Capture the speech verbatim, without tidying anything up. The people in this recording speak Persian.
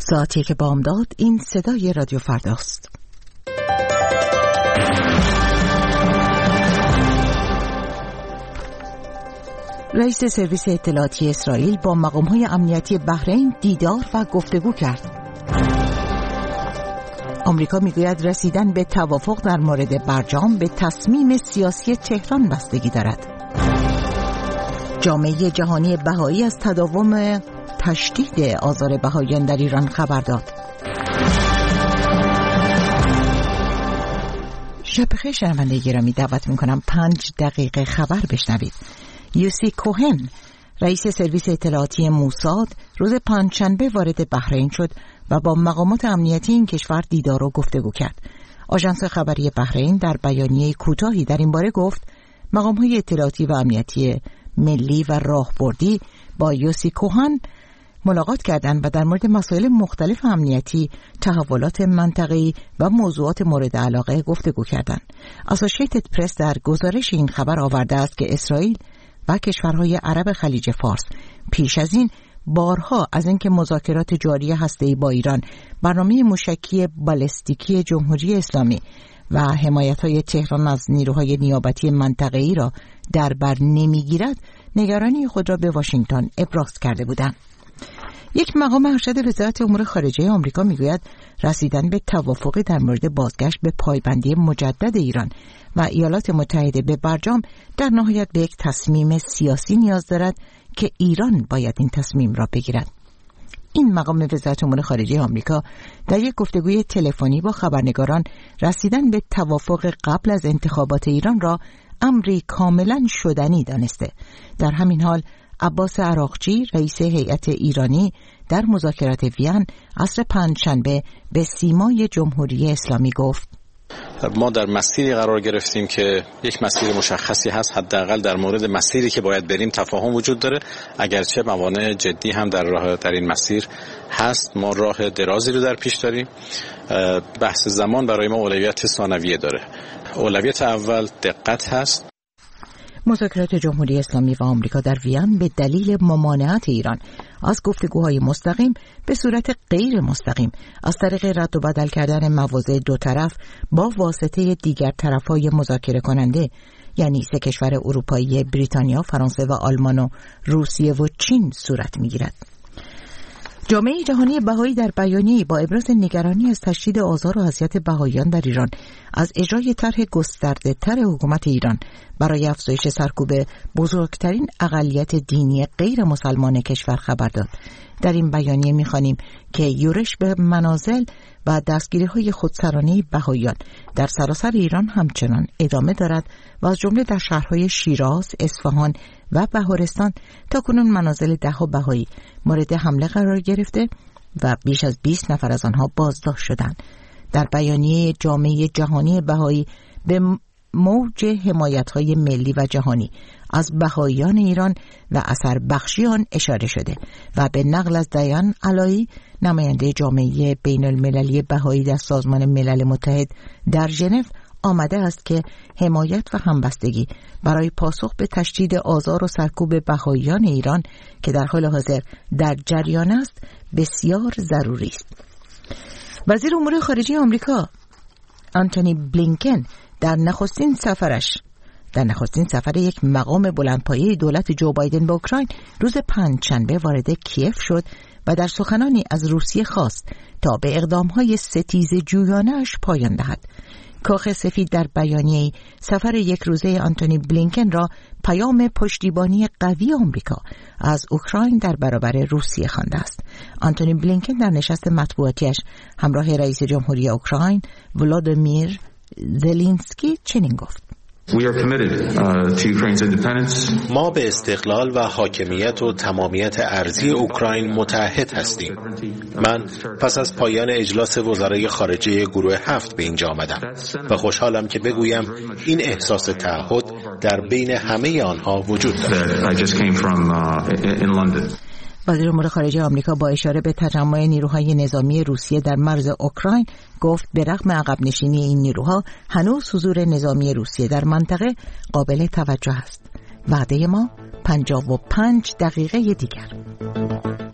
ساعتی که بامداد. این صدای رادیو فرداست. رئیس سرویس اطلاعاتی اسرائیل با مقام‌های امنیتی بحرین دیدار و گفتگو کرد. آمریکا میگوید رسیدن به توافق در مورد برجام به تصمیم سیاسی تهران بستگی دارد. جامعه جهانی بهایی از تداوم تشدید آزار بهاییان در ایران خبر داد. شب بخیر شنونده گرامی، دعوت میکنم پنج دقیقه خبر بشنوید. یوسی کوهن رئیس سرویس اطلاعاتی موساد روز پنجشنبه وارد بحرین شد و با مقامات امنیتی این کشور دیدار و گفتگو کرد. آژانس خبری بحرین در بیانیه کوتاهی در این باره گفت مقام‌های اطلاعاتی و امنیتی ملی و راهبردی با یوسی کوهن ملاقات کردند و در مورد مسائل مختلف امنیتی، تحولات منطقه‌ای و موضوعات مورد علاقه گفتگو کردند. اسوسییتد پرس در گزارش این خبر آورده است که اسرائیل و کشورهای عرب خلیج فارس پیش از این بارها از اینکه مذاکرات جاری هسته‌ای با ایران، برنامه موشکی بالستیکی جمهوری اسلامی و حمایت‌های تهران از نیروهای نیابتی منطقه‌ای را در بر نمی‌گیرد، نگرانی خود را به واشنگتن ابراز کرده بودند. یک مقام ارشد وزارت امور خارجه آمریکا میگوید رسیدن به توافقی در مورد بازگشت به پایبندی مجدد ایران و ایالات متحده به برجام در نهایت به یک تصمیم سیاسی نیاز دارد که ایران باید این تصمیم را بگیرد. این مقام وزارت امور خارجه آمریکا در یک گفتگوی تلفنی با خبرنگاران رسیدن به توافق قبل از انتخابات ایران را امری کاملا شدنی دانسته. در همین حال عباس عراقچی رئیس هیئت ایرانی در مذاکرات وین عصر پنجشنبه به سیمای جمهوری اسلامی گفت ما در مسیری قرار گرفتیم که یک مسیر مشخصی هست، حداقل در مورد مسیری که باید بریم تفاهم وجود داره، اگرچه موانع جدی هم در راه در این مسیر هست. ما راه درازی رو در پیش داریم. بحث زمان برای ما اولویت ثانویه داره. اولویت اول دقت هست. مذاکرات جمهوری اسلامی و آمریکا در وین به دلیل ممانعت ایران از گفتگوهای مستقیم به صورت غیر مستقیم از طریق رد و بدل کردن مواضع دو طرف با واسطه دیگر طرفهای مذاکره کننده، یعنی سه کشور اروپایی بریتانیا، فرانسه و آلمان و روسیه و چین صورت می‌گیرد. جامعه جهانی بهایی در بیانیه‌ای با ابراز نگرانی از تشدید آزار و اذیت بهاییان در ایران از اجرای طرح گسترده‌تر حکومت ایران برای افزایش سرکوب بزرگترین اقلیت دینی غیر مسلمان کشور خبر داد. در این بیانیه می‌خوانیم که یورش به منازل و دستگیری‌های خودسرانه بهاییان در سراسر ایران همچنان ادامه دارد و از جمله در شهرهای شیراز، اصفهان و بهارستان تاکنون منازل ده‌ها بهایی مورد حمله قرار گرفته و بیش از بیست نفر از آنها بازداشت شدند. در بیانیه جامعه جهانی بهایی به موج حمایت‌های ملی و جهانی از بهاییان ایران و اثر بخشی آن اشاره شده و به نقل از دیان علایی، نماینده جامعه بین المللی بهایی در سازمان ملل متحد در ژنو، آمده است که حمایت و همبستگی برای پاسخ به تشدید آزار و سرکوب بهاییان ایران که در حال حاضر در جریان است بسیار ضروری است. وزیر امور خارجه آمریکا آنتونی بلینکن در نخستین سفرش در نخستین سفر یک مقام بلندپایه دولت جو بایدن به اوکراین روز پنجشنبه وارد کیف شد و در سخنانی از روسیه خواست تا به اقدام‌های ستیزه جویانه‌اش پایان دهد. کاخ سفید در بیانیه‌ای سفر یک روزه آنتونی بلینکن را پیام پشتیبانی قوی آمریکا از اوکراین در برابر روسیه خوانده است. آنتونی بلینکن در نشست مطبوعاتیش همراه رئیس جمهوری اوکراین ولادیمیر زلنسکی چنین گفت: We are committed uh, to Ukraine's independence. ما به استقلال و حاکمیت و تمامیت ارضی اوکراین متعهد هستیم. من پس از پایان اجلاس وزرای خارجه گروه هفت به اینجا آمدم و خوشحالم که بگویم این احساس تعهد در بین همه آنها وجود دارد. وزیر امور خارجه آمریکا با اشاره به تجمع نیروهای نظامی روسیه در مرز اوکراین گفت به رغم عقب نشینی این نیروها هنوز حضور نظامی روسیه در منطقه قابل توجه است. وعده ما پنجاه و پنج دقیقه دیگر.